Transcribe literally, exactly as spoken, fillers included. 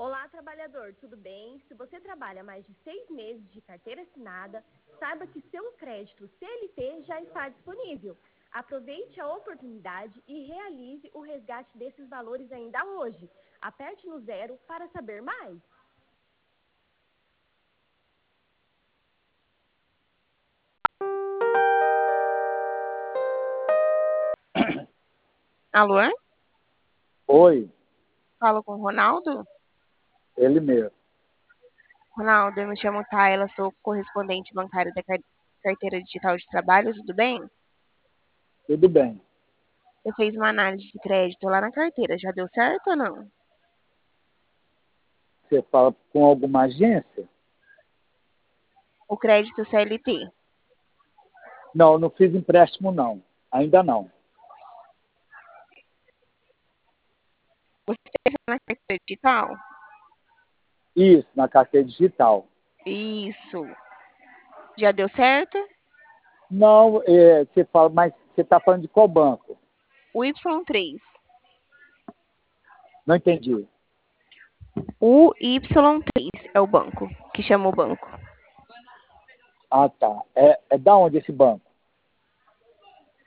Olá, trabalhador, tudo bem? Se você trabalha mais de seis meses de carteira assinada, saiba que seu crédito C L T já está disponível. Aproveite a oportunidade e realize o resgate desses valores ainda hoje. Aperte no zero para saber mais. Alô? Oi, Falo com o Ronaldo? ele mesmo. Ronaldo, eu me chamo Tayla, sou correspondente bancário da car- carteira digital de trabalho, tudo bem? Tudo bem. Eu fiz uma análise de crédito lá na carteira, já deu certo ou não? Você fala com alguma agência? O crédito C L T. Não, não fiz empréstimo não. Ainda não. Você fez na carteira digital? Isso, na carteira digital. Isso. Já deu certo? Não, é, você fala, mas você está falando de qual banco? O Y três. Não entendi. O Y três é o banco, que chama o banco. Ah, tá. É, é da onde esse banco?